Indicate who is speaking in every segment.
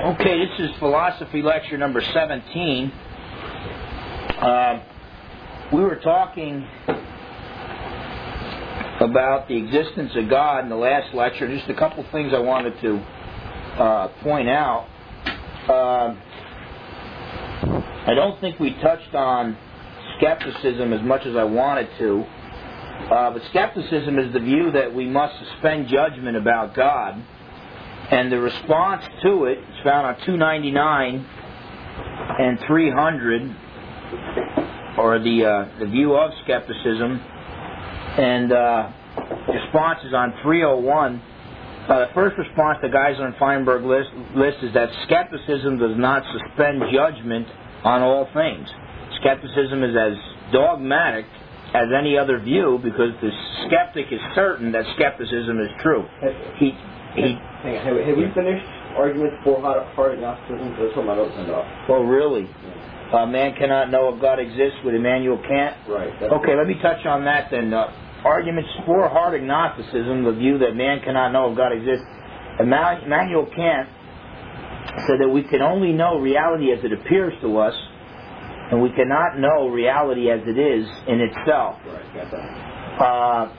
Speaker 1: Okay, this is philosophy lecture number 17. We were talking about the existence of God in the last lecture. Just a couple things I wanted to point out. I don't think we touched on skepticism as much as I wanted to. But skepticism is the view that we must suspend judgment about God. And the response to it is found on 299 and 300, or the view of skepticism. And response is on 301. The first response the Geisler and Feinberg list is that skepticism does not suspend judgment on all things. Skepticism is as dogmatic as any other view because the skeptic is certain that skepticism is true.
Speaker 2: Have we finished arguments for hard agnosticism? That's what my notes end off.
Speaker 1: Oh, really? Man cannot know if God exists with Immanuel Kant?
Speaker 2: Right.
Speaker 1: Okay, let me touch on that then. Arguments for hard agnosticism, the view that man cannot know if God exists. Immanuel Kant said that we can only know reality as it appears to us, and we cannot know reality as it is in itself.
Speaker 2: Right, got that.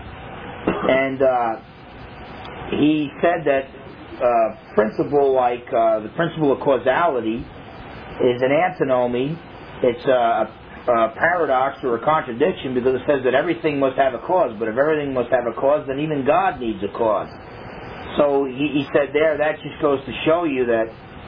Speaker 1: He said that principle like the principle of causality is an antinomy. It's a paradox or a contradiction because it says that everything must have a cause. But if everything must have a cause, then even God needs a cause. So he said there, that just goes to show you that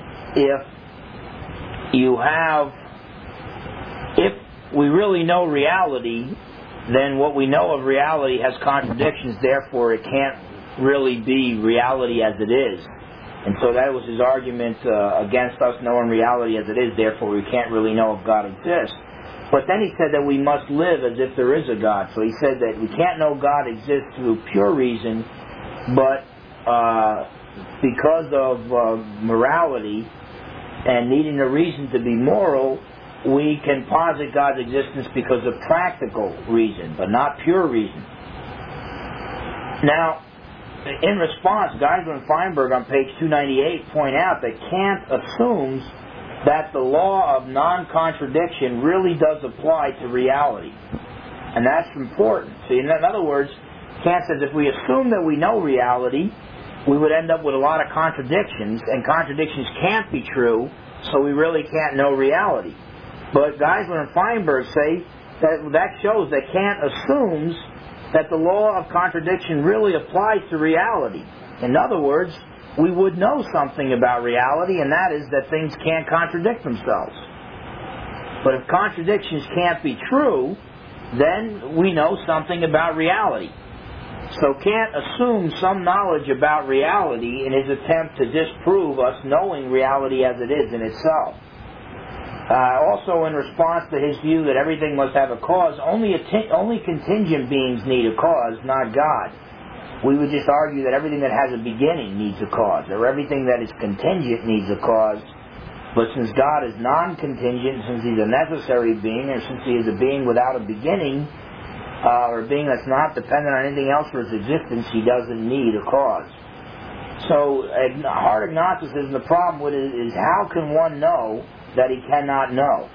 Speaker 1: if we really know reality, then what we know of reality has contradictions, therefore it can't really be reality as it is. And so that was his argument against us knowing reality as it is, therefore we can't really know if God exists. But then he said that we must live as if there is a God. So he said that we can't know God exists through pure reason, but because of morality and needing a reason to be moral, we can posit God's existence because of practical reason, but not pure reason. Now, in response, Geisler and Feinberg on page 298 point out that Kant assumes that the law of non-contradiction really does apply to reality. And that's important. See, in other words, Kant says if we assume that we know reality, we would end up with a lot of contradictions, and contradictions can't be true, so we really can't know reality. But Geisler and Feinberg say that shows that Kant assumes that the law of contradiction really applies to reality. In other words, we would know something about reality, and that is that things can't contradict themselves. But if contradictions can't be true, then we know something about reality. So Kant assumes some knowledge about reality in his attempt to disprove us knowing reality as it is in itself. Also, in response to his view that everything must have a cause, only contingent beings need a cause, not God. We would just argue that everything that has a beginning needs a cause, or everything that is contingent needs a cause. But since God is non-contingent, since He's a necessary being, or since He is a being without a beginning, or a being that's not dependent on anything else for His existence, He doesn't need a cause. So, hard agnosticism, the problem with it is how can one know that he cannot know?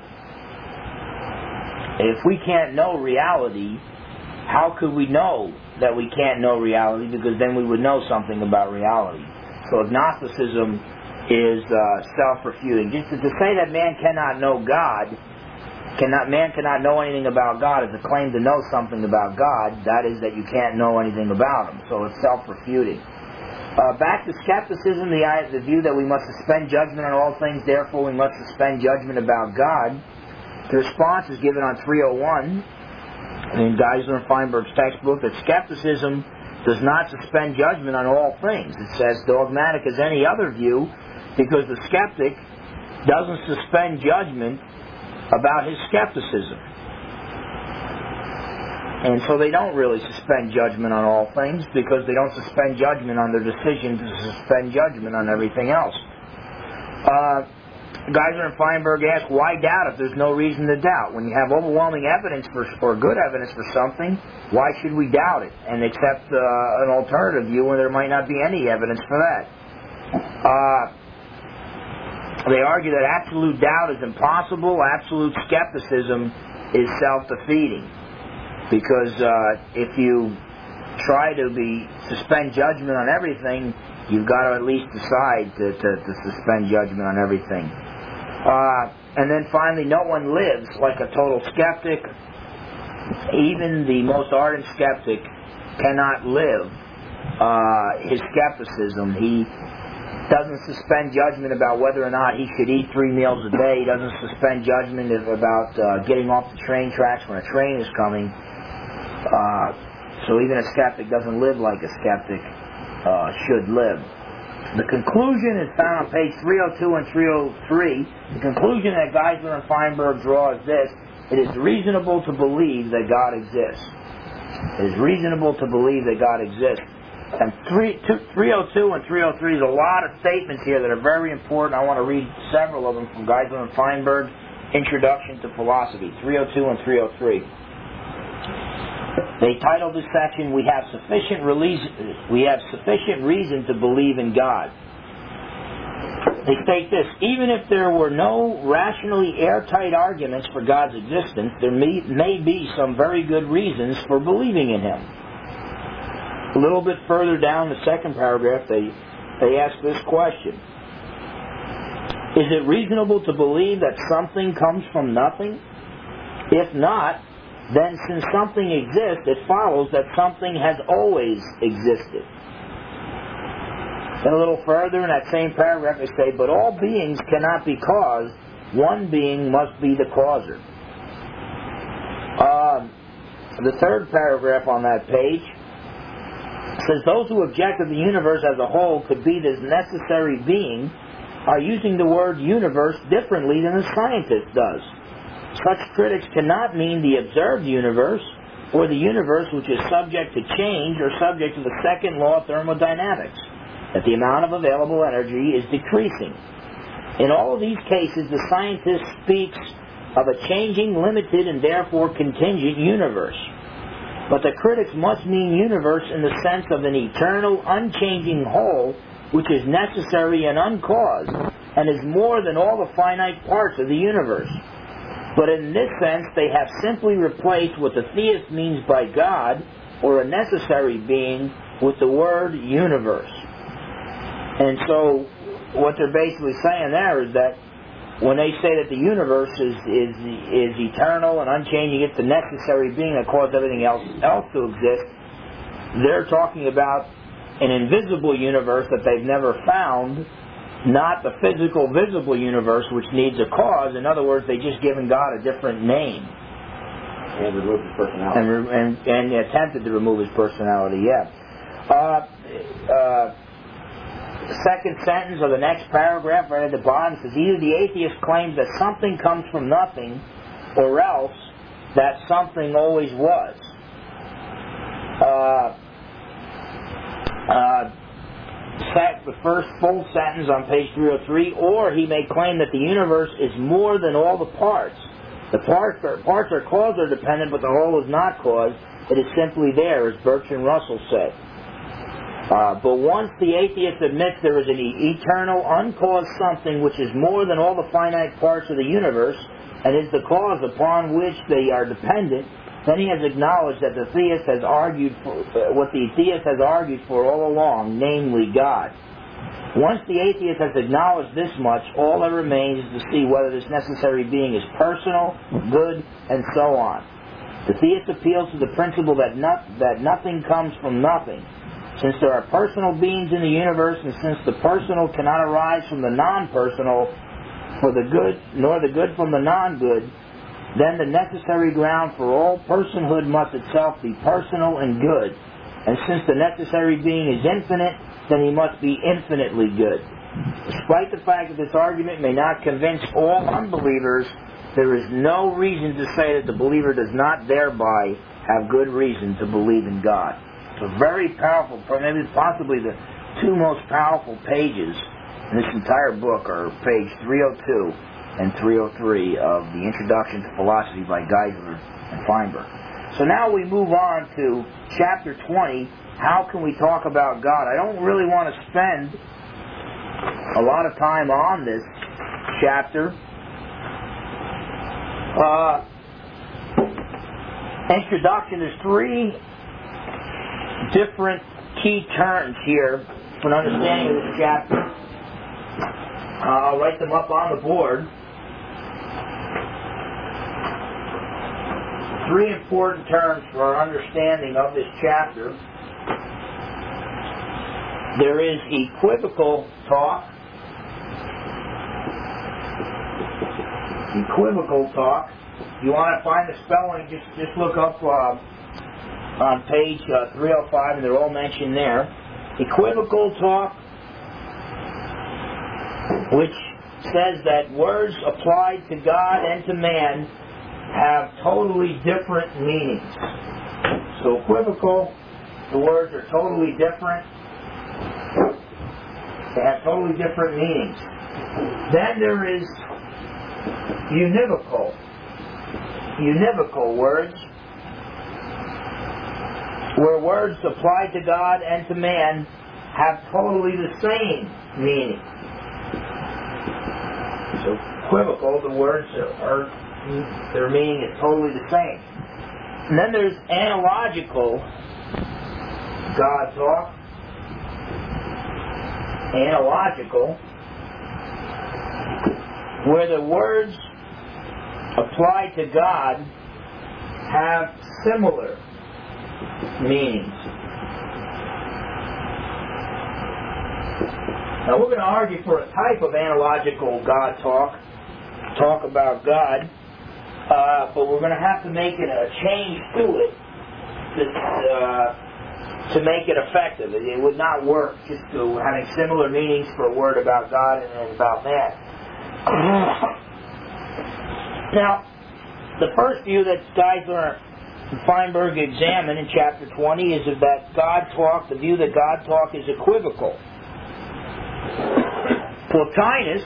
Speaker 1: If we can't know reality, how could we know that we can't know reality? Because then we would know something about reality. So agnosticism is self-refuting. Just to say that man cannot know God, man cannot know anything about God is a claim to know something about God. That is that you can't know anything about Him. So it's self-refuting. Back to skepticism, the view that we must suspend judgment on all things, therefore we must suspend judgment about God. The response is given on 301 in Geisler and Feinberg's textbook that skepticism does not suspend judgment on all things. It's as dogmatic as any other view because the skeptic doesn't suspend judgment about his skepticism. And so they don't really suspend judgment on all things because they don't suspend judgment on their decision to suspend judgment on everything else. Geisler and Feinberg ask, why doubt if there's no reason to doubt? When you have overwhelming evidence or good evidence for something, why should we doubt it and accept an alternative view when there might not be any evidence for that? They argue that absolute doubt is impossible. Absolute skepticism is self-defeating. Because if you try to suspend judgment on everything, you've got to at least decide to suspend judgment on everything. And then finally, no one lives like a total skeptic. Even the most ardent skeptic cannot live his skepticism. He doesn't suspend judgment about whether or not he should eat 3 meals a day. He doesn't suspend judgment about getting off the train tracks when a train is coming. So even a skeptic doesn't live like a skeptic should live. The conclusion is found on page 302 and 303. The conclusion that Geisler and Feinberg draw is this: it is reasonable to believe that God exists. It is reasonable to believe that God exists. And 302 and 303 is a lot of statements here that are very important. I want to read several of them from Geisler and Feinberg, Introduction to Philosophy, 302 and 303. They titled this section, We have sufficient reason to believe in God. They state this: even if there were no rationally airtight arguments for God's existence, there may be some very good reasons for believing in Him. A little bit further down the second paragraph, they ask this question: is it reasonable to believe that something comes from nothing? If not, then since something exists, it follows that something has always existed. Then a little further in that same paragraph they say, but all beings cannot be caused. One being must be the causer. The third paragraph on that page says, those who object that the universe as a whole could be this necessary being are using the word universe differently than the scientist does. Such critics cannot mean the observed universe, or the universe which is subject to change or subject to the second law of thermodynamics, that the amount of available energy is decreasing. In all of these cases, the scientist speaks of a changing, limited, and therefore contingent universe. But the critics must mean universe in the sense of an eternal, unchanging whole, which is necessary and uncaused, and is more than all the finite parts of the universe. But in this sense, they have simply replaced what the theist means by God, or a necessary being, with the word universe. And so, what they're basically saying there is that when they say that the universe is eternal and unchanging, it's the necessary being that caused everything else to exist, they're talking about an invisible universe that they've never found, not the physical, visible universe which needs a cause. In other words, they've just given God a different name.
Speaker 2: And removed his personality.
Speaker 1: And attempted to remove his personality, yeah. The second sentence of the next paragraph, right at the bottom, says, either the atheist claims that something comes from nothing, or else that something always was. The first full sentence on page 303, or he may claim that the universe is more than all the parts. The parts are cause or dependent, but the whole is not cause. It is simply there, as Bertrand Russell said. But once the atheist admits there is an eternal, uncaused something which is more than all the finite parts of the universe, and is the cause upon which they are dependent, then he has acknowledged that the theist has argued for what the theist has argued for all along, namely God. Once the atheist has acknowledged this much, all that remains is to see whether this necessary being is personal, good, and so on. The theist appeals to the principle that nothing comes from nothing. Since there are personal beings in the universe, and since the personal cannot arise from the non-personal, for the good, nor the good from the non-good, then the necessary ground for all personhood must itself be personal and good. And since the necessary being is infinite, then he must be infinitely good. Despite the fact that this argument may not convince all unbelievers, there is no reason to say that the believer does not thereby have good reason to believe in God. It's a very powerful, maybe possibly the two most powerful pages in this entire book are page 302 and 303 of the Introduction to Philosophy by Geisler and Feinberg. So now we move on to chapter 20, How Can We Talk About God? I don't really want to spend a lot of time on this chapter. Introduction, there's 3 different key terms here for an understanding of this chapter. I'll write them up on the board. 3 important terms for our understanding of this chapter. There is equivocal talk. Equivocal talk. If you want to find the spelling, just look up on page 305, and they're all mentioned there. Equivocal talk, which says that words applied to God and to man have totally different meanings. So equivocal, the words are totally different. They have totally different meanings. Then there is univocal. Univocal words, where words applied to God and to man have totally the same meaning. So equivocal, the words their meaning is totally the same. And then there's analogical God talk. Analogical, where the words applied to God have similar meanings. Now we're going to argue for a type of analogical God talk about God, but we're going to have to make it a change to it to make it effective. It would not work just to having similar meanings for a word about God and about man. Now, the first view that Geisler and Feinberg examine in chapter 20 is that God talk, the view that God talk is equivocal. Plotinus,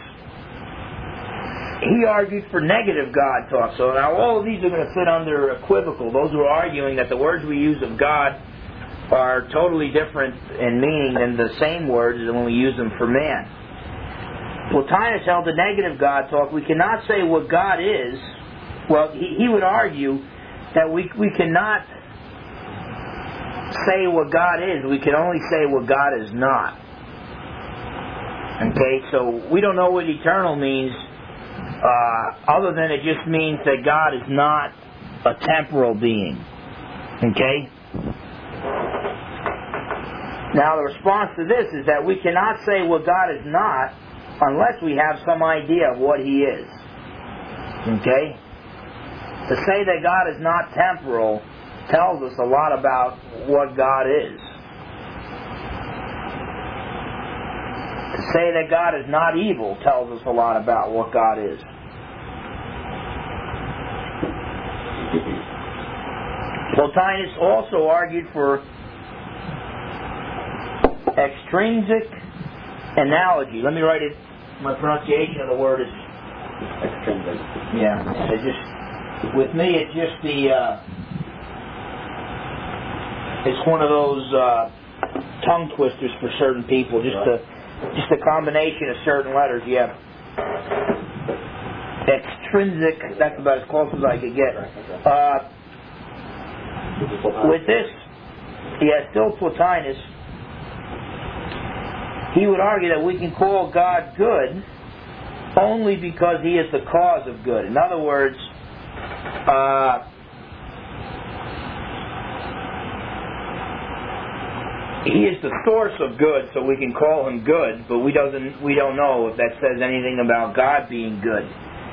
Speaker 1: he argued for negative God talk. So now all of these are going to fit under equivocal. Those who are arguing that the words we use of God are totally different in meaning than the same words when we use them for man. Plotinus held a negative God talk. We cannot say what God is. Well, he would argue that we cannot say what God is. We can only say what God is not. Okay, so we don't know what eternal means, other than it just means that God is not a temporal being. Okay? Now, the response to this is that we cannot say what God is not unless we have some idea of what He is. Okay? To say that God is not temporal tells us a lot about what God is. To say that God is not evil tells us a lot about what God is. Plotinus also argued for extrinsic analogy. Let me write it. My pronunciation of the word is extrinsic. Yeah. It just, with me, it's just the. It's one of those tongue twisters for certain people. Just a combination of certain letters. Yeah. Extrinsic. That's about as close as I could get. With this, still Plotinus. He would argue that we can call God good only because He is the cause of good. In other words, He is the source of good, so we can call Him good, but we don't know if that says anything about God being good.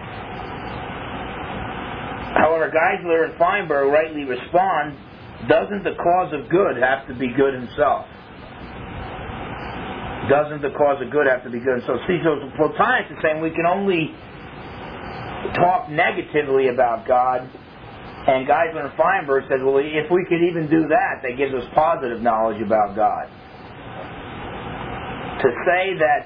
Speaker 1: However, Geisler and Feinberg rightly respond, doesn't the cause of good have to be good Himself? Doesn't the cause of good have to be good? So Plotinus is saying we can only talk negatively about God, and Geisler and Feinberg said, well, if we could even do that, that gives us positive knowledge about God. To say that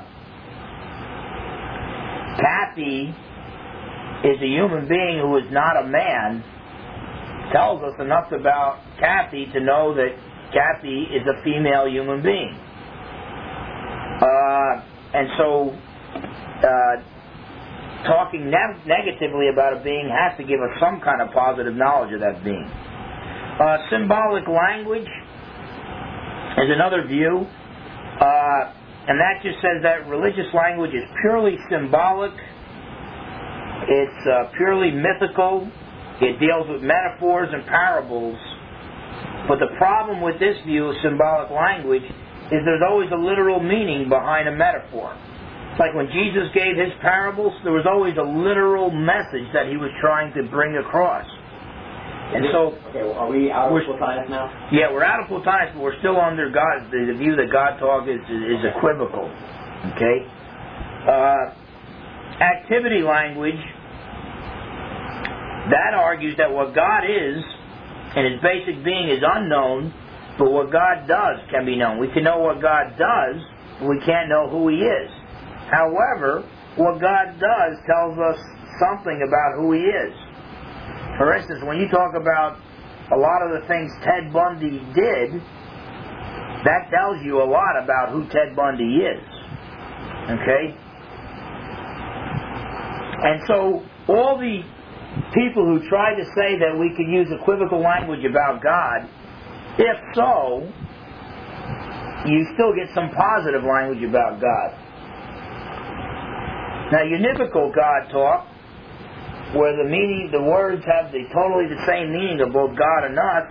Speaker 1: Kathy is a human being who is not a man tells us enough about Kathy to know that Kathy is a female human being. And so talking negatively about a being has to give us some kind of positive knowledge of that being. Symbolic language is another view, and that just says that religious language is purely symbolic, it's purely mythical, it deals with metaphors and parables. But the problem with this view of symbolic language is there's always a literal meaning behind a metaphor. It's like when Jesus gave his parables, there was always a literal message that he was trying to bring across. And so,
Speaker 2: okay, well, are we out of Plotinus now?
Speaker 1: Yeah, we're out of Plotinus, but we're still under God. The view that God talk is equivocal. Okay? Activity language, that argues that what God is and his basic being is unknown, but what God does can be known. We can know what God does, but we can't know who he is. However, what God does tells us something about who he is. For instance, when you talk about a lot of the things Ted Bundy did, that tells you a lot about who Ted Bundy is. Okay? And so, all the people who try to say that we could use equivocal language about God, if so, you still get some positive language about God. Now, univocal God talk, where the words have totally the same meaning of both God and us,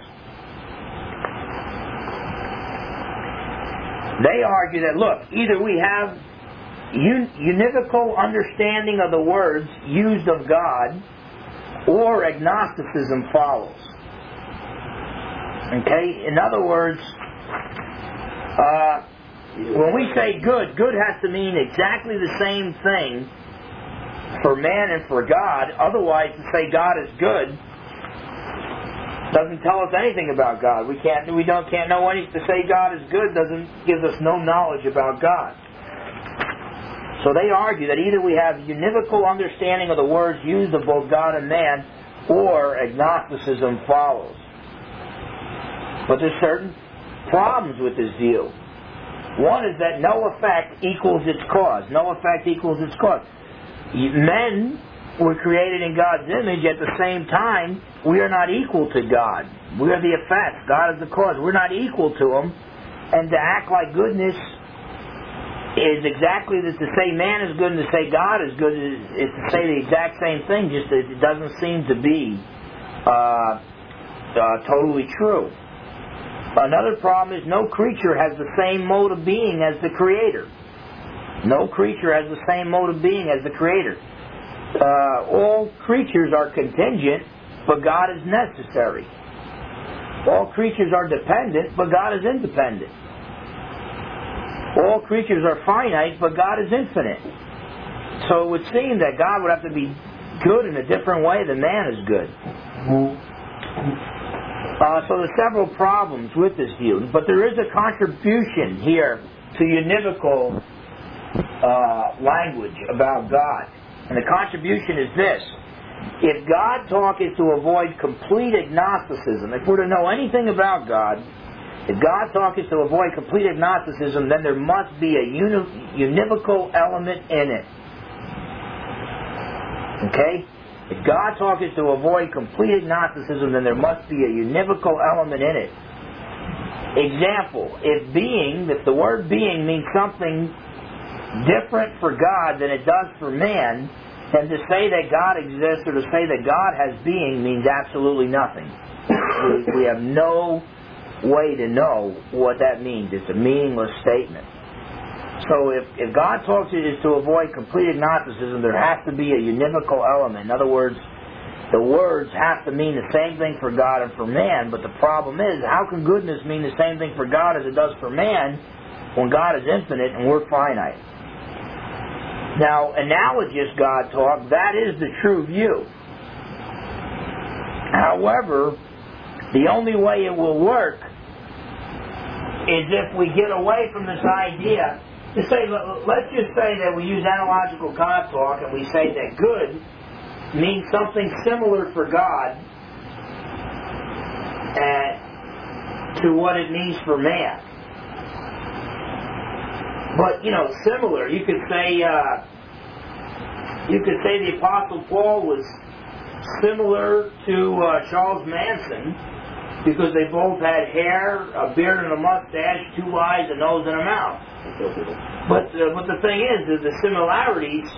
Speaker 1: they argue that, look, either we have univocal understanding of the words used of God, or agnosticism follows. Okay? In other words, when we say good, good has to mean exactly the same thing for man and for God. Otherwise, to say God is good doesn't tell us anything about God. We can't know anything. To say God is good gives us no knowledge about God. So they argue that either we have univocal understanding of the words used of both God and man, or agnosticism follows. But there's certain problems with this view. One is that no effect equals its cause. No effect equals its cause. Men were created in God's image. At the same time, we are not equal to God. We are the effect. God is the cause. We're not equal to Him. And to act like goodness is exactly that to say man is good and to say God is good is to say the exact same thing, just that it doesn't seem to be totally true. Another problem is no creature has the same mode of being as the Creator. No creature has the same mode of being as the Creator. All creatures are contingent, but God is necessary. All creatures are dependent, but God is independent. All creatures are finite, but God is infinite. So it would seem that God would have to be good in a different way than man is good. So there's several problems with this view, but there is a contribution here to univocal language about God. And the contribution is this. If God talk is to avoid complete agnosticism, if we're to know anything about God, if God talk is to avoid complete agnosticism, then there must be a univocal element in it. Okay? If God talk is to avoid complete agnosticism, then there must be a univocal element in it. Example, if the word being means something different for God than it does for man, then to say that God exists or to say that God has being means absolutely nothing. We have no way to know what that means. It's a meaningless statement. So if God talks is to avoid complete agnosticism, there has to be a univocal element. In other words, the words have to mean the same thing for God and for man, but the problem is, how can goodness mean the same thing for God as it does for man when God is infinite and we're finite? Now, analogous God talk, that is the true view. However, the only way it will work is if we get away from this idea. Let's just say that we use analogical God talk and we say that good means something similar for God to what it means for man. But, similar. You could say you could say the Apostle Paul was similar to Charles Manson because they both had hair, a beard and a mustache, 2 eyes, a nose and a mouth. But the thing is the similarities,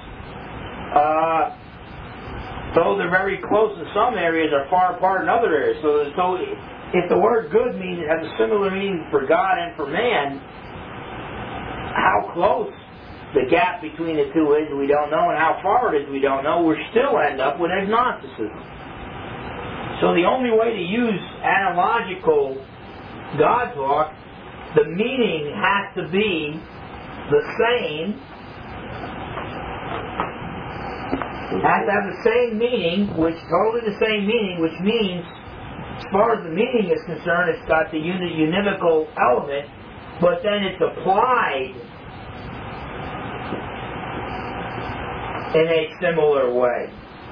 Speaker 1: though they're very close in some areas, are far apart in other areas. So if the word good means it has a similar meaning for God and for man, how close the gap between the two is, we don't know, and how far it is, we don't know. We still end up with agnosticism. So the only way to use analogical God talk, the meaning has to be the same. It has to have the same meaning, totally the same meaning, which means, as far as the meaning is concerned, it's got the univocal element, but then it's applied in a similar way.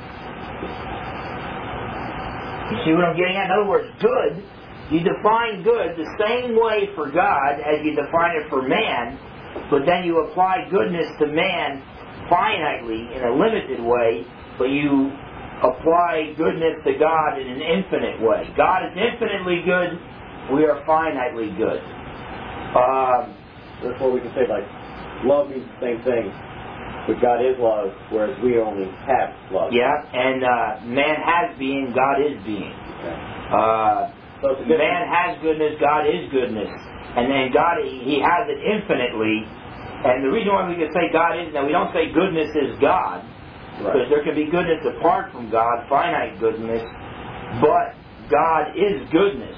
Speaker 1: You see what I'm getting at? In other words, good, you define good the same way for God as you define it for man, but then you apply goodness to man finitely in a limited way, but you apply goodness to God in an infinite way. God is infinitely good, we are finitely good.
Speaker 2: Therefore we can say, like, love means the same thing. But God is love, whereas we only have love.
Speaker 1: Yeah, and man has being, God is being.
Speaker 2: Okay. So
Speaker 1: man has goodness, God is goodness. And then God, He has it infinitely. And the reason why we can say God is, now we don't say goodness is God, because there can be goodness apart from God, finite goodness, but God is goodness.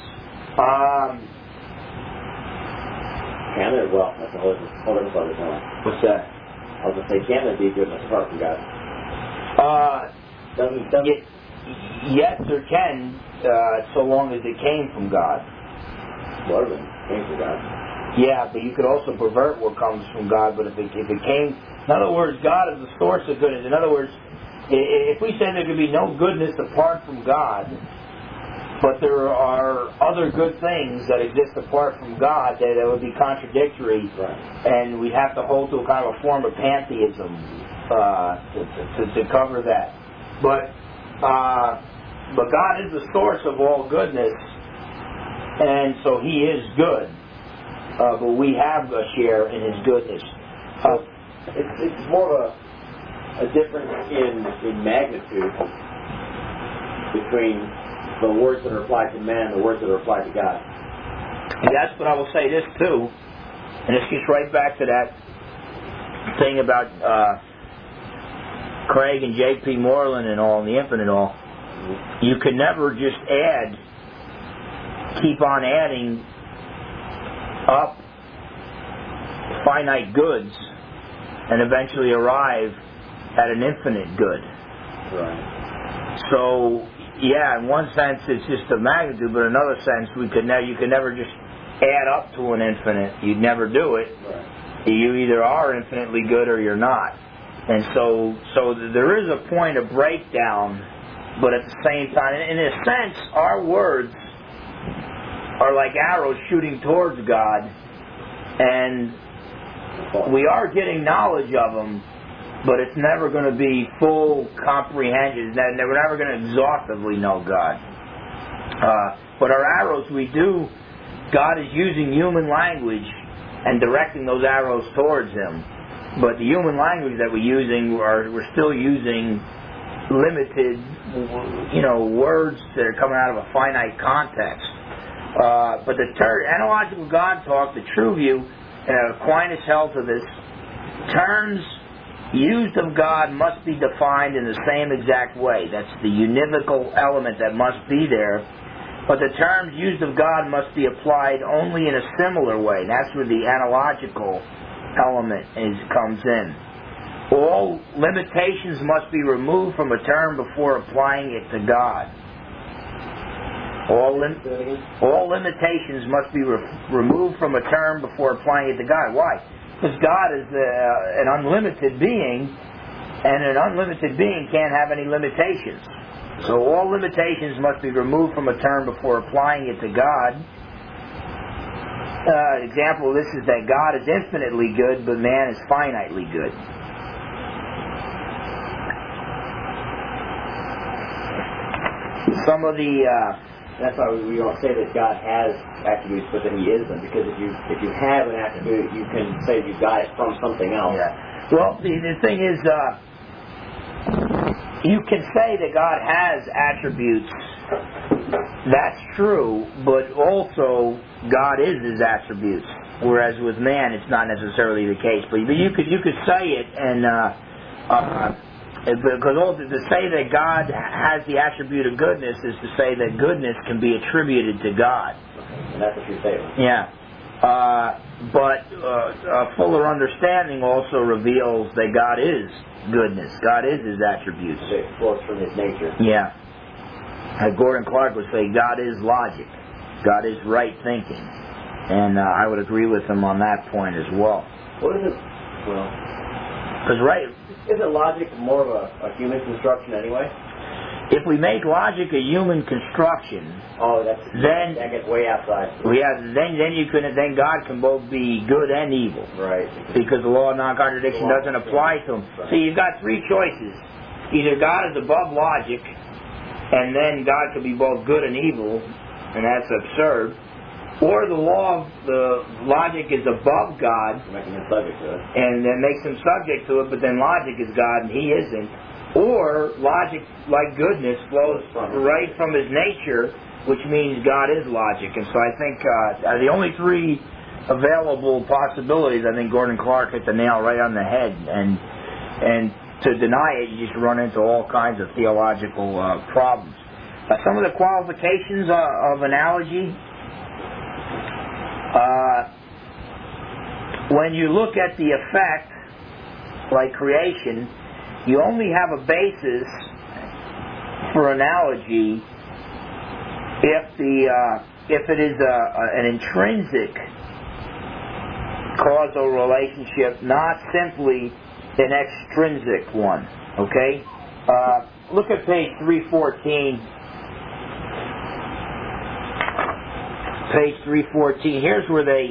Speaker 2: Can there? Well, that's a whole other subject.
Speaker 1: What's that?
Speaker 2: I was going to say, can there be goodness apart from God?
Speaker 1: Yes, there can, so long as it came from God.
Speaker 2: What if it came from God?
Speaker 1: Yeah, but you could also pervert what comes from God, but if it came... In other words, God is the source of goodness. In other words, if we say there could be no goodness apart from God, but there are other good things that exist apart from God that would be contradictory, and we'd have to hold to a kind of a form of pantheism to cover that. But God is the source of all goodness, and so He is good. But we have a share in His goodness.
Speaker 2: It's more of a difference in magnitude between the words that are applied to man and the words that are applied to God.
Speaker 1: And that's what I will say this too, and this gets right back to that thing about Craig and J.P. Moreland and all, and the infinite all. You can never just keep on adding up finite goods and eventually arrive at an infinite good.
Speaker 2: Right.
Speaker 1: So, yeah, in one sense it's just a magnitude, but in another sense you can never just add up to an infinite. You'd never do it.
Speaker 2: Right.
Speaker 1: You either are infinitely good or you're not. And so there is a point of breakdown, but at the same time, in a sense, our words are like arrows shooting towards God, and we are getting knowledge of them, but it's never going to be full comprehension. We're never going to exhaustively know God. But our arrows, God is using human language and directing those arrows towards Him. But the human language that we're using, we're still using limited, words that are coming out of a finite context. But the analogical God talk, the true view, Aquinas held to this, terms used of God must be defined in the same exact way. That's the univocal element that must be there. But the terms used of God must be applied only in a similar way. That's where the analogical element comes in. All limitations must be removed from a term before applying it to God. All limitations must be removed from a term before applying it to God. Why? Because God is an unlimited being, and an unlimited being can't have any limitations. So all limitations must be removed from a term before applying it to God. Example of this is that God is infinitely good, but man is finitely good. some of the...
Speaker 2: That's why we don't say that God has attributes, but that He is them. Because if you have an attribute, you can say you got it from something else.
Speaker 1: Yeah. Well, the thing is, you can say that God has attributes. That's true, but also God is His attributes. Whereas with man, it's not necessarily the case. But you could say it, and because to say that God has the attribute of goodness is to say that goodness can be attributed to God.
Speaker 2: And that's a true statement.
Speaker 1: Yeah. But a fuller understanding also reveals that God is goodness. God is His attributes.
Speaker 2: It flows from His nature.
Speaker 1: Yeah. As Gordon Clark would say, God is logic. God is right thinking. And I would agree with him on that point as well.
Speaker 2: What is it? Well,
Speaker 1: because
Speaker 2: isn't logic more of a human construction anyway?
Speaker 1: If we make logic a human construction,
Speaker 2: then that gets way outside.
Speaker 1: Then God can both be good and evil,
Speaker 2: right?
Speaker 1: Because the law of non-contradiction doesn't apply to him. Right. So you've got three choices: either God is above logic, and then God can be both good and evil, and that's absurd. Or the law of the logic is above God,
Speaker 2: making him subject to it,
Speaker 1: and then makes him subject to it, but then logic is God and he isn't. Or logic, like goodness, flows right from his nature, which means God is logic. And so I think the only three available possibilities, I think Gordon Clark hit the nail right on the head. And to deny it, you just run into all kinds of theological problems. Some of the qualifications of analogy. When you look at the effect, like creation, you only have a basis for analogy if it is an intrinsic causal relationship, not simply an extrinsic one. Okay? Look at page 314. Page 314. Here's where they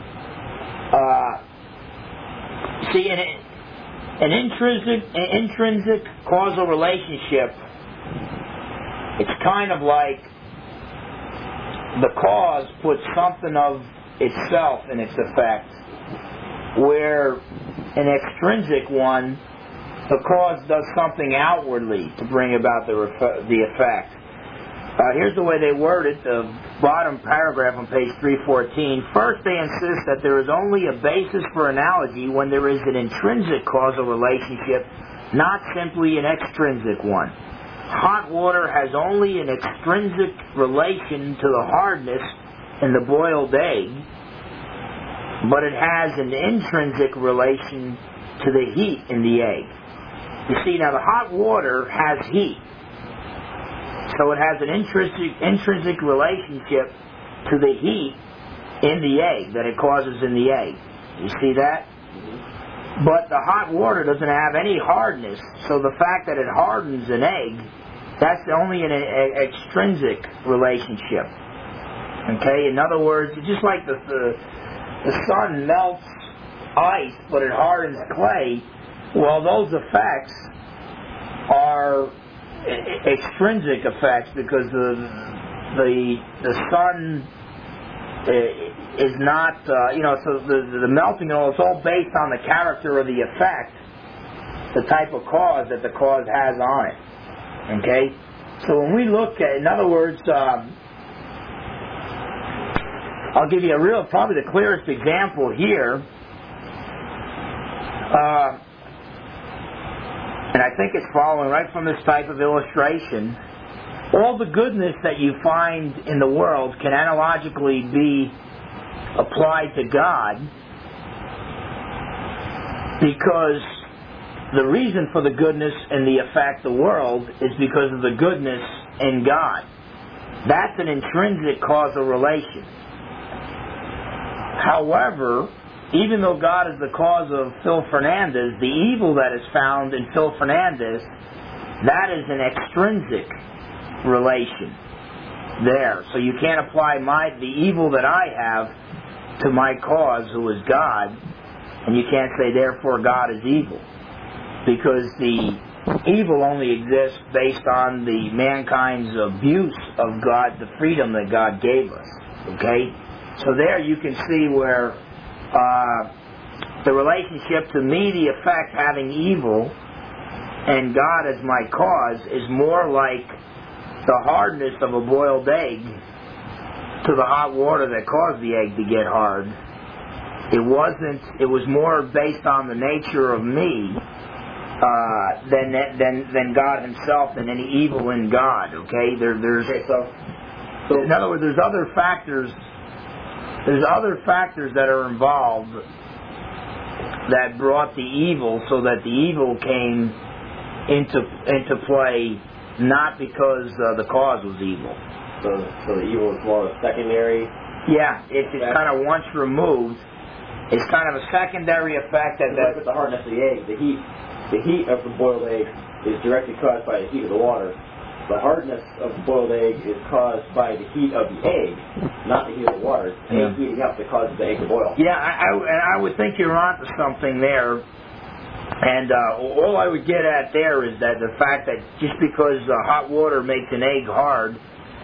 Speaker 1: see an intrinsic causal relationship. It's kind of like the cause puts something of itself in its effect, where an extrinsic one, the cause does something outwardly to bring about the effect. Here's the way they word it, the bottom paragraph on page 314. First, they insist that there is only a basis for analogy when there is an intrinsic causal relationship, not simply an extrinsic one. Hot water has only an extrinsic relation to the hardness in the boiled egg, but it has an intrinsic relation to the heat in the egg. You see, now the hot water has heat. So it has an intrinsic relationship to the heat in the egg that it causes in the egg. You see that? But the hot water doesn't have any hardness, so the fact that it hardens an egg, that's only an extrinsic relationship. Okay? In other words, it's just like the sun melts ice, but it hardens clay. Well, those effects are extrinsic effects because the sun is not so the melting and all, it's all based on the character of the effect, the type of cause that the cause has on it. Okay, so when we look at, in other words, I'll give you probably the clearest example here. And I think it's following right from this type of illustration. All the goodness that you find in the world can analogically be applied to God, because the reason for the goodness and the effect of the world is because of the goodness in God. That's an intrinsic causal relation. However, even though God is the cause of Phil Fernandez, the evil that is found in Phil Fernandez, that is an extrinsic relation there. So you can't apply the evil that I have to my cause, who is God, and you can't say therefore God is evil, because the evil only exists based on the mankind's abuse of God, the freedom that God gave us. Okay? So there you can see where the relationship, to me, the effect having evil and God as my cause is more like the hardness of a boiled egg to the hot water that caused the egg to get hard. It was more based on the nature of me than God Himself, than any evil in God. Okay, so in other words, there's other factors. There's other factors that are involved that brought the evil, so that the evil came into play, not because the cause was evil.
Speaker 2: So the evil is more of a secondary.
Speaker 1: Yeah, it's kind of once removed. It's kind of a secondary effect that.
Speaker 2: Look at the hardness of the egg. The heat of the boiled egg is directly caused by the heat of the water. The hardness of the boiled egg is caused by the heat of the egg, not the heat of the water. It's the egg heating up that causes the egg to boil.
Speaker 1: Yeah, I would think you're onto something there. And all I would get at there is that the fact that just because hot water makes an egg hard,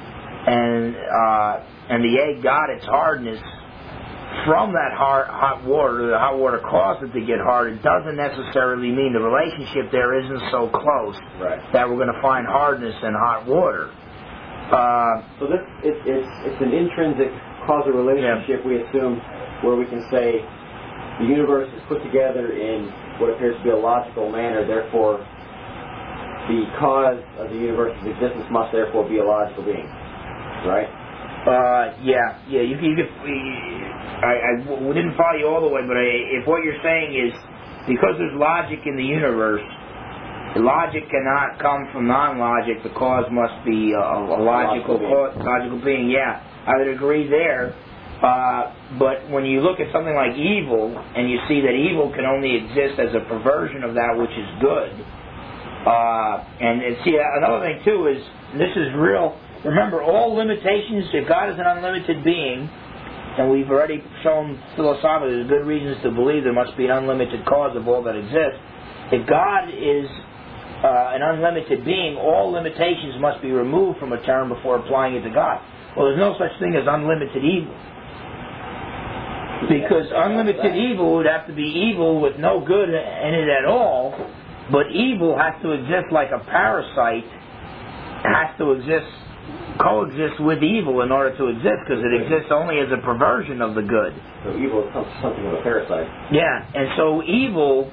Speaker 1: and the egg got its hardness from that hot water, the hot water caused it to get hard, it doesn't necessarily mean the relationship there isn't so close that we're going to find hardness in hot water.
Speaker 2: So this it's an intrinsic causal relationship, we assume, where we can say the universe is put together in what appears to be a logical manner, therefore the cause of the universe's existence must therefore be a logical being, right?
Speaker 1: Yeah. You could. I didn't follow you all the way, but if what you're saying is because there's logic in the universe, logic cannot come from non-logic. The cause must be a logical being. Yeah, I would agree there. But when you look at something like evil, and you see that evil can only exist as a perversion of that which is good, and see another thing too is this is real. Remember, all limitations. If God is an unlimited being, and we've already shown philosophically there's good reasons to believe there must be an unlimited cause of all that exists. If God is an unlimited being, all limitations must be removed from a term before applying it to God. Well, there's no such thing as unlimited evil. Because unlimited evil would have to be evil with no good in it at all, but evil has to exist like a parasite, has to coexist with evil in order to exist, because it exists only as a perversion of the good.
Speaker 2: So evil is something of a parasite.
Speaker 1: Yeah, and so evil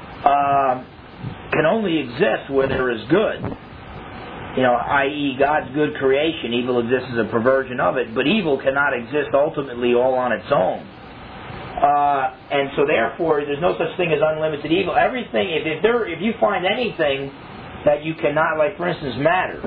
Speaker 1: can only exist where there is good. I.e. God's good creation, evil exists as a perversion of it, but evil cannot exist ultimately all on its own. And so therefore, there's no such thing as unlimited evil. Everything, if you find anything that you cannot, like for instance, matter,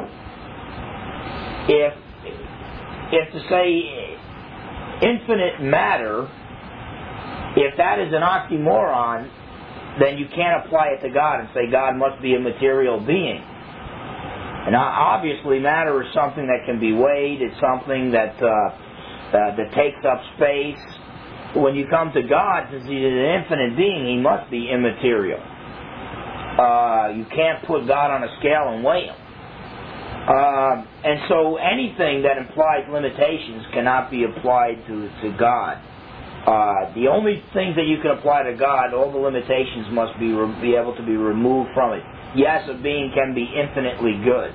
Speaker 1: if to say infinite matter, if that is an oxymoron, then you can't apply it to God and say God must be a material being. And obviously matter is something that can be weighed, it's something that takes up space. When you come to God, since He's an infinite being, He must be immaterial. You can't put God on a scale and weigh Him. And so anything that implies limitations cannot be applied to God. The only things that you can apply to God, all the limitations must be able to be removed from it. Yes, a being can be infinitely good.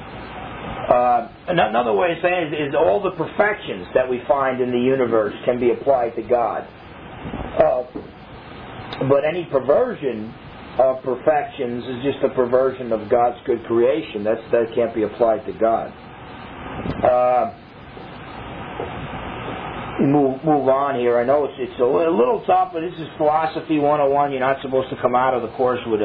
Speaker 1: Another way of saying it is all the perfections that we find in the universe can be applied to God. But any perversion of perfections is just a perversion of God's good creation. That can't be applied to God. Move on here. I know it's a little tough, but this is philosophy 101. You're not supposed to come out of the course with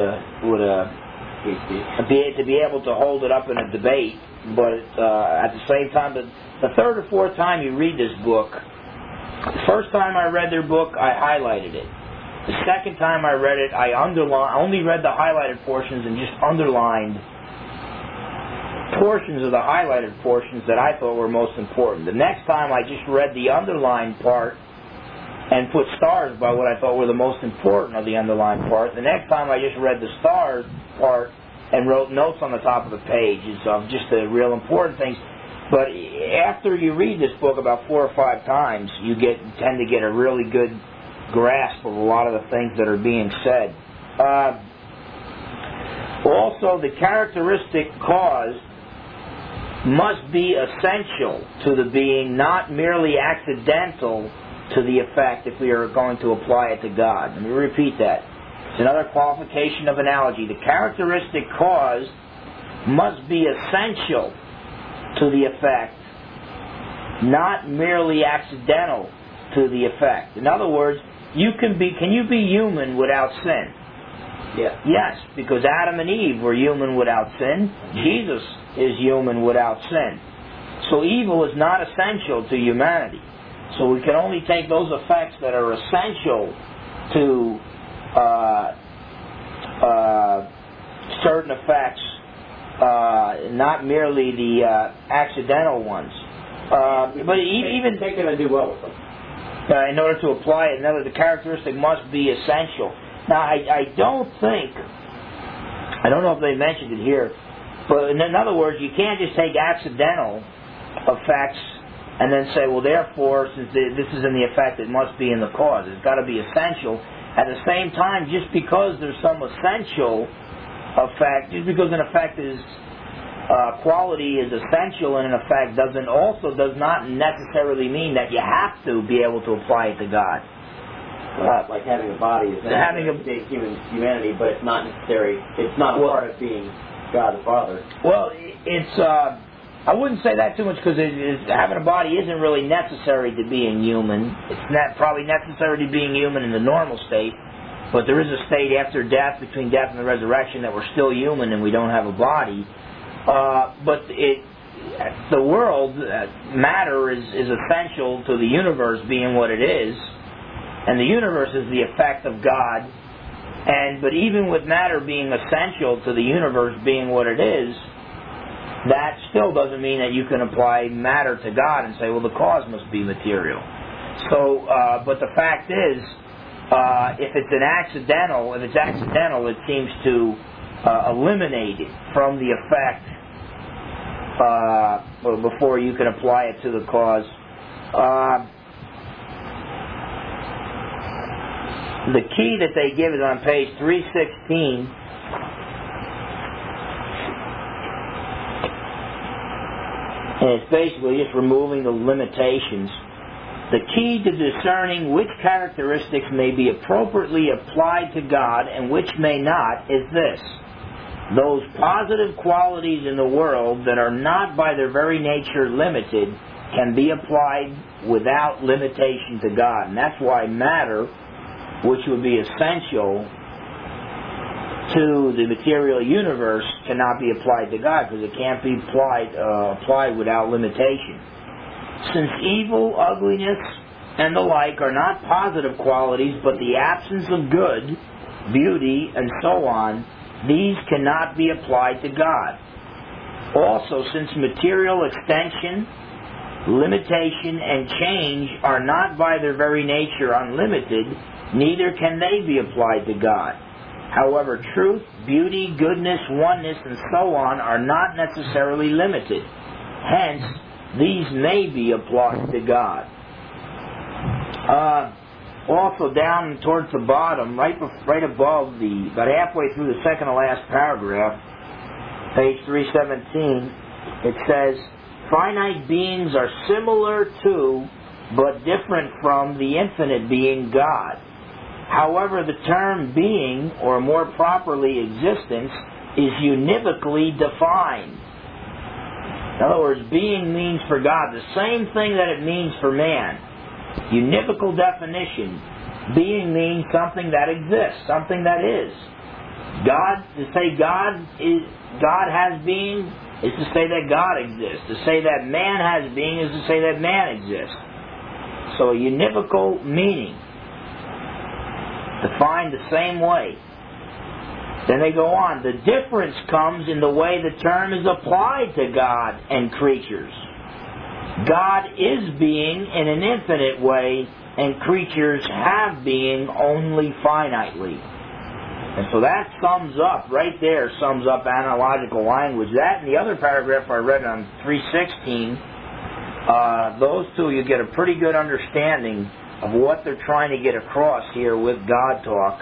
Speaker 1: to be able to hold it up in a debate. But at the same time, the third or fourth time you read this book, the first time I read their book, I highlighted it. The second time I read it, I only read the highlighted portions and just underlined portions of the highlighted portions that I thought were most important. The next time I just read the underlined part and put stars by what I thought were the most important of the underlined part. The next time I just read the stars part and wrote notes on the top of the pages of just the real important things. But after you read this book about 4 or 5 times, you tend to get a really good grasp of a lot of the things that are being said. Also, the characteristic cause must be essential to the being, not merely accidental to the effect, if we are going to apply it to God. Let me repeat that. It's another qualification of analogy. The characteristic cause must be essential to the effect, not merely accidental to the effect. In other words, can you be human without sin?
Speaker 2: Yes.
Speaker 1: Yes, because Adam and Eve were human without sin. Jesus is human without sin. So evil is not essential to humanity. So we can only take those effects that are essential to certain effects, not merely the accidental ones. But even
Speaker 2: take them and do well with them.
Speaker 1: In order to apply it, the characteristic must be essential. Now, I don't know if they mentioned it here, but in other words, you can't just take accidental effects and then say, well, therefore, since this is in the effect, it must be in the cause. It's got to be essential. At the same time, just because there's some essential effect, just because an effect is quality is essential in an effect, does not necessarily mean that you have to be able to apply it to God.
Speaker 2: Like having a body is having a big humanity, but it's not necessary. It's not a part of being God the Father.
Speaker 1: Well, it's I wouldn't say that too much, because having a body isn't really necessary to being human. It's probably necessary to being human in the normal state, but there is a state after death, between death and the resurrection, that we're still human and we don't have a body. But the world, matter is essential to the universe being what it is, and the universe is the effect of God. But even with matter being essential to the universe being what it is, that still doesn't mean that you can apply matter to God and say, well, the cause must be material. So, but the fact is, if it's accidental, it seems to eliminate it from the effect before you can apply it to the cause. The key that they give is on page 316. And it's basically just removing the limitations. The key to discerning which characteristics may be appropriately applied to God and which may not is this: those positive qualities in the world that are not by their very nature limited can be applied without limitation to God. And that's why matter, which would be essential to the material universe, cannot be applied to God, because it can't be applied without limitation. Since evil, ugliness, and the like are not positive qualities, but the absence of good, beauty, and so on, these cannot be applied to God. Also, since material extension, limitation, and change are not by their very nature unlimited, neither can they be applied to God. However, truth, beauty, goodness, oneness, and so on are not necessarily limited. Hence, these may be applied to God. Also, down towards the bottom, right above about halfway through the second to last paragraph, page 317, it says, finite beings are similar to, but different from, the infinite being God. However, the term being, or more properly existence, is univocally defined. In other words, being means for God the same thing that it means for man. Univocal definition. Being means something that exists, something that is. God, to say God has being, is to say that God exists. To say that man has being is to say that man exists. So a univocal meaning, defined the same way. Then they go on. The difference comes in the way the term is applied to God and creatures. God is being in an infinite way, and creatures have being only finitely. And so that sums up, right there, sums up analogical language. That and the other paragraph I read on 316, those two, you get a pretty good understanding of what they're trying to get across here with God talk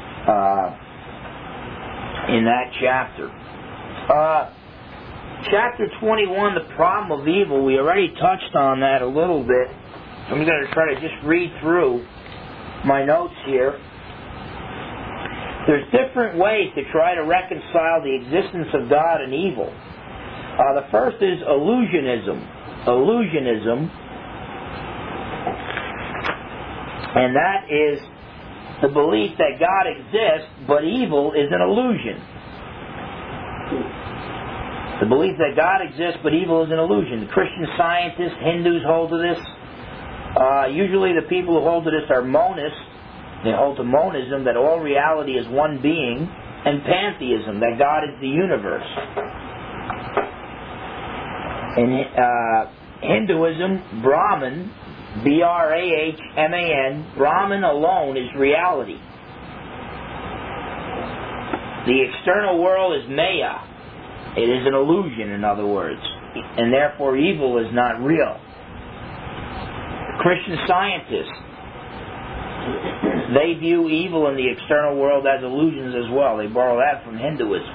Speaker 1: in that chapter. Chapter 21, the problem of evil, we already touched on that a little bit. I'm going to try to just read through my notes here. There's different ways to try to reconcile the existence of God and evil. The first is illusionism. And that is the belief that God exists, but evil is an illusion. The belief that God exists, but evil is an illusion. Christian scientists, Hindus hold to this. Usually the people who hold to this are monists. They hold to monism, that all reality is one being, and pantheism, that God is the universe. In Hinduism, Brahman, B-R-A-H-M-A-N, Brahman alone is reality. The external world is maya. It is an illusion, in other words, and therefore evil is not real. Christian scientists, they view evil in the external world as illusions as well. They borrow that from Hinduism.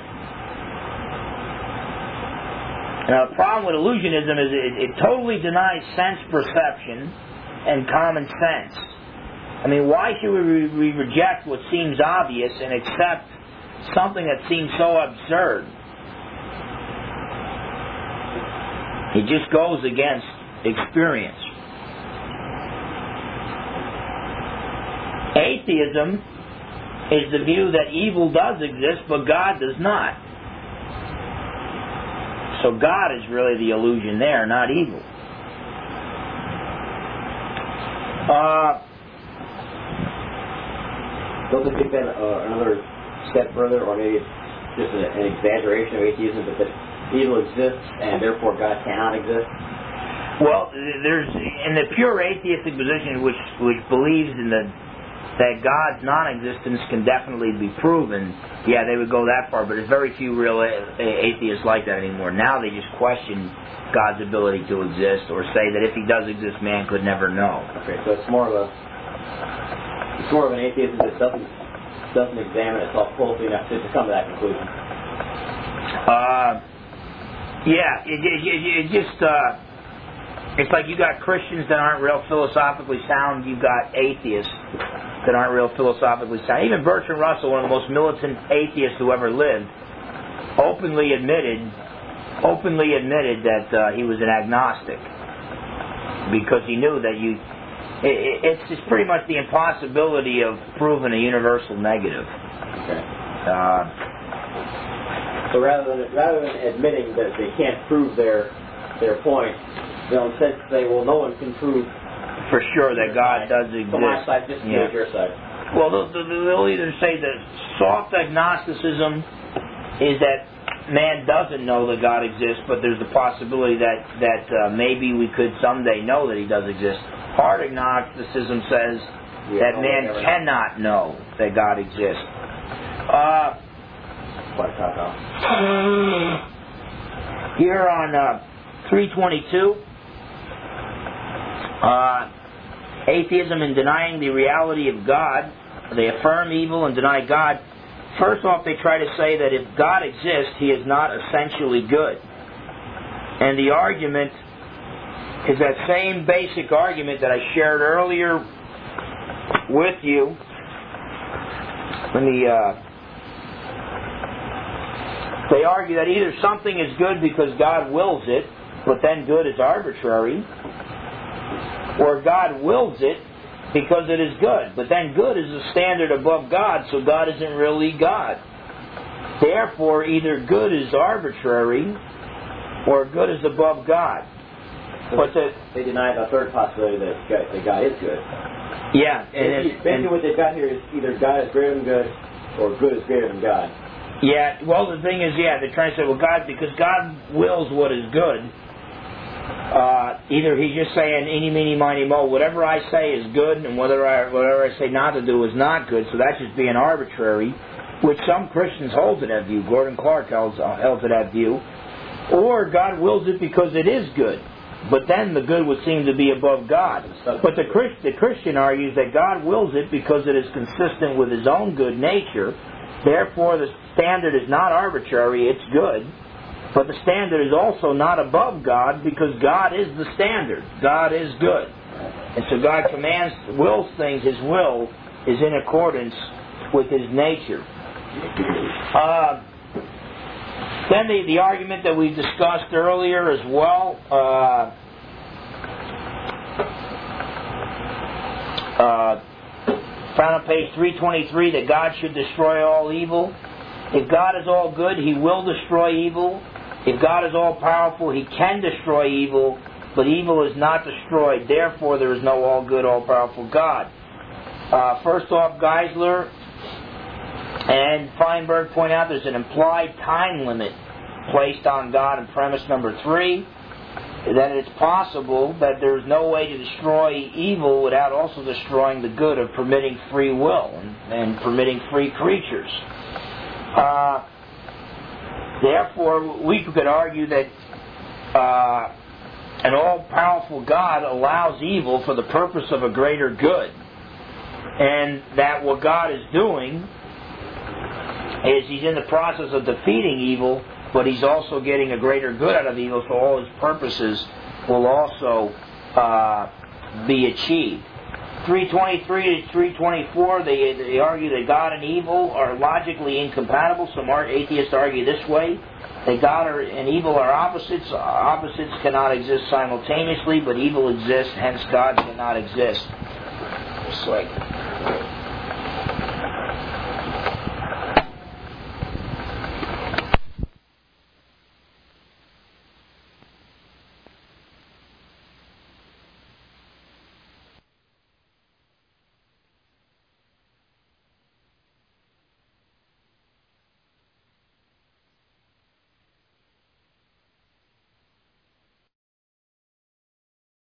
Speaker 1: Now, the problem with illusionism is it totally denies sense perception and common sense. I mean, why should we reject what seems obvious and accept something that seems so absurd? It just goes against experience. Atheism is the view that evil does exist, but God does not. So God is really the illusion there, not evil.
Speaker 2: Don't you think that another step further, or maybe it's just an exaggeration of atheism, but that evil exists and therefore God cannot exist?
Speaker 1: Well, there's in the pure atheistic position, which believes in that God's non-existence can definitely be proven. Yeah, they would go that far, but there's very few real atheists like that anymore. Now they just question God's ability to exist, or say that if He does exist, man could never know.
Speaker 2: Okay, so it's more of an atheism that doesn't examine itself closely enough to come to that conclusion.
Speaker 1: Yeah, it just it's like you got Christians that aren't real philosophically sound. You've got atheists that aren't real philosophically sound. Even Bertrand Russell, one of the most militant atheists who ever lived, openly admitted that he was an agnostic, because he knew that it's just pretty much the impossibility of proving a universal negative.
Speaker 2: Okay. So rather than admitting that they can't prove their point, they'll instead say, well, no one can prove
Speaker 1: for sure that God does exist.
Speaker 2: So my side disagrees with your side.
Speaker 1: Well, they'll either say that soft agnosticism is that man doesn't know that God exists, but there's the possibility that maybe we could someday know that He does exist. Hard agnosticism says that man cannot know that God exists. Here on 322, atheism in denying the reality of God, they affirm evil and deny God. First off, they try to say that if God exists, He is not essentially good. And the argument is that same basic argument that I shared earlier with you. They argue that either something is good because God wills it, but then good is arbitrary, or God wills it because it is good, but then good is a standard above God, so God isn't really God. Therefore, either good is arbitrary or good is above God.
Speaker 2: So but they deny the third possibility that God is good.
Speaker 1: Yeah.
Speaker 2: Basically what they've got here is either God is greater than good or good is greater than God.
Speaker 1: Yeah, well the thing is, they're trying to say, well, because God wills what is good, either He's just saying, eeny, meeny, miny, mo, whatever I say is good, and whatever I say not to do is not good, so that's just being arbitrary. which some Christians hold to that view. Gordon Clark held to that view. Or God wills it because it is good. But then the good would seem to be above God. But the Christian argues that God wills it because it is consistent with His own good nature. Therefore, the standard is not arbitrary, it's good. But the standard is also not above God because God is the standard. God is good. And so God wills things. His will is in accordance with His nature. Then the argument that we discussed earlier as well, found on page 323, that God should destroy all evil. If God is all good, He will destroy evil. If God is all powerful, He can destroy evil, but evil is not destroyed. Therefore, there is no all good, all powerful God. First off, Geisler and Feinberg point out there's an implied time limit placed on God in premise number 3, that it's possible that there's no way to destroy evil without also destroying the good of permitting free will and permitting free creatures. Therefore, we could argue that an all-powerful God allows evil for the purpose of a greater good, and that what God is doing is He's in the process of defeating evil, but He's also getting a greater good out of evil, so all His purposes will also be achieved. 323 to 324, they argue that God and evil are logically incompatible. Some atheists argue this way, that God and evil are opposites. Opposites cannot exist simultaneously, but evil exists, hence God cannot exist. It's like